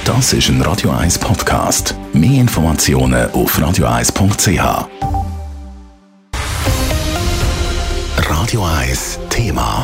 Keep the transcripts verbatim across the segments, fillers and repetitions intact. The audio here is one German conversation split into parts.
Das ist ein Radio eins Podcast. Mehr Informationen auf radio eins punkt c h. Radio eins Thema.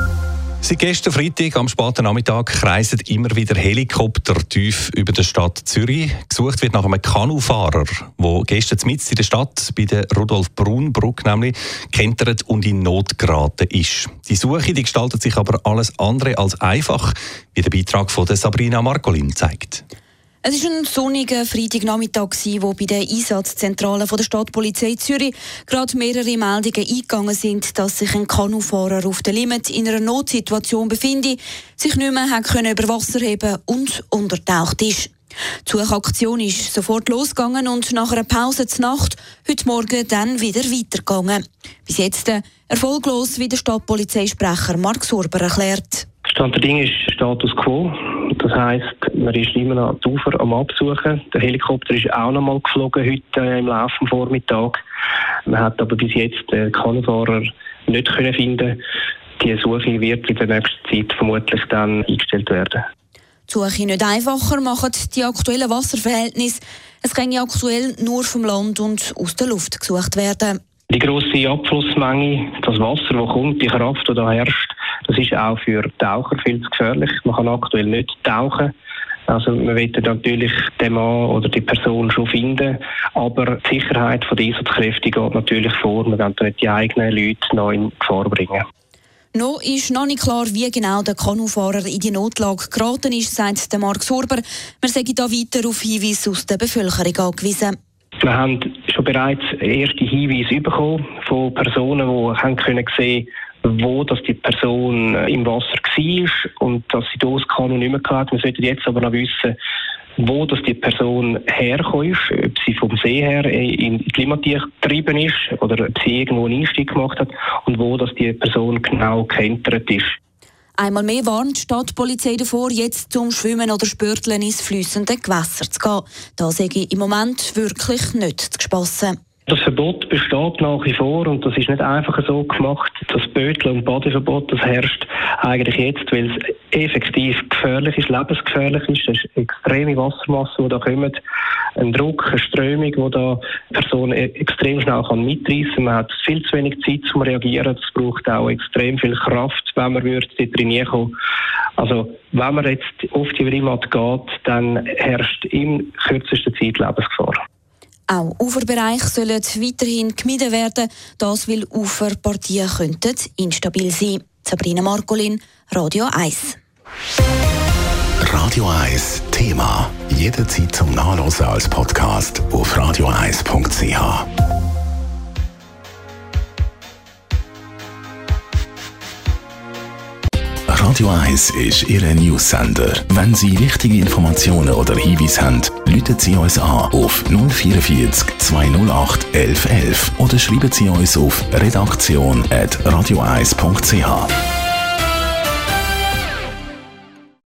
Seit gestern Freitag am späten Nachmittag kreisen immer wieder Helikopter tief über der Stadt Zürich. Gesucht wird nach einem Kanufahrer, der gestern mitten in der Stadt bei der Rudolf-Brun-Brücke nämlich gekentert und in Not geraten ist. Die Suche die gestaltet sich aber alles andere als einfach, wie der Beitrag von Sabrina Marcolin zeigt. Es war ein sonniger Freitagnachmittag, wo bei der Einsatzzentrale der Stadtpolizei Zürich gerade mehrere Meldungen eingegangen sind, dass sich ein Kanufahrer auf der Limmat in einer Notsituation befinde, sich nicht mehr hat können über Wasser heben und untertaucht ist. Die Suchaktion ist sofort losgegangen und nach einer Pause zur Nacht heute Morgen dann wieder weitergegangen. Bis jetzt erfolglos, wie der Stadtpolizeisprecher Mark Sorber erklärt. Stand der Dinge ist Status quo. Das heisst, man ist immer noch die Ufer am Absuchen. Der Helikopter ist auch noch mal geflogen heute äh, im Laufe des Vormittags. Man hat aber bis jetzt den Kanufahrer nicht können finden. Die Suche wird in der nächsten Zeit vermutlich dann eingestellt werden. Die Suche nicht einfacher machen die aktuellen Wasserverhältnisse. Es kann ja aktuell nur vom Land und aus der Luft gesucht werden. Die grosse Abflussmenge, das Wasser, das kommt, die Kraft, die da herrscht, das ist auch für Taucher viel zu gefährlich. Man kann aktuell nicht tauchen. Also man will natürlich den Mann oder die Person schon finden, aber die Sicherheit der Einsatzkräfte geht natürlich vor. Man will nicht die eigenen Leute noch in Gefahr bringen. Noch ist noch nicht klar, wie genau der Kanufahrer in die Notlage geraten ist, sagt Mark Sorber. Wir sagen da weiter auf Hinweise aus der Bevölkerung angewiesen. Wir haben schon bereits erste Hinweise bekommen von Personen, die haben können sehen, wo dass die Person im Wasser war und dass sie das Kanu nicht mehr hatte. Wir sollten jetzt aber noch wissen, wo dass die Person hergekommen ist, ob sie vom See her in die Limmat getrieben ist oder ob sie irgendwo einen Einstieg gemacht hat und wo dass die Person genau gekentert ist. Einmal mehr warnt die Stadtpolizei davor, jetzt zum Schwimmen oder Spörteln ins fliessende Gewässer zu gehen. Da sehe ich im Moment wirklich nicht zu spassen. Das Verbot besteht nach wie vor und das ist nicht einfach so gemacht. Das Böteln- und Badeverbot, das herrscht eigentlich jetzt, weil es effektiv gefährlich ist, lebensgefährlich ist. Das ist extreme Wassermasse, die da kommen. Ein Druck, eine Strömung, die da Personen extrem schnell kann mitreißen kann. Man hat viel zu wenig Zeit zum Reagieren. Das braucht auch extrem viel Kraft, wenn man dort reinkommen. Also wenn man jetzt auf die Limmat geht, dann herrscht in kürzester Zeit Lebensgefahr. Auch Uferbereiche sollen weiterhin gemieden werden, das weil Uferpartien könnten instabil sein. Sabrina Marcolin, Radio eins. Radio eins Thema. Jederzeit zum Nachlesen als Podcast auf radio eins punkt c h. Radio eins ist Ihr News-Sender. Wenn Sie wichtige Informationen oder Hinweise haben, rufen Sie uns an auf null vier vier zwei null acht elf elf oder schreiben Sie uns auf redaktion at radio eins punkt c h.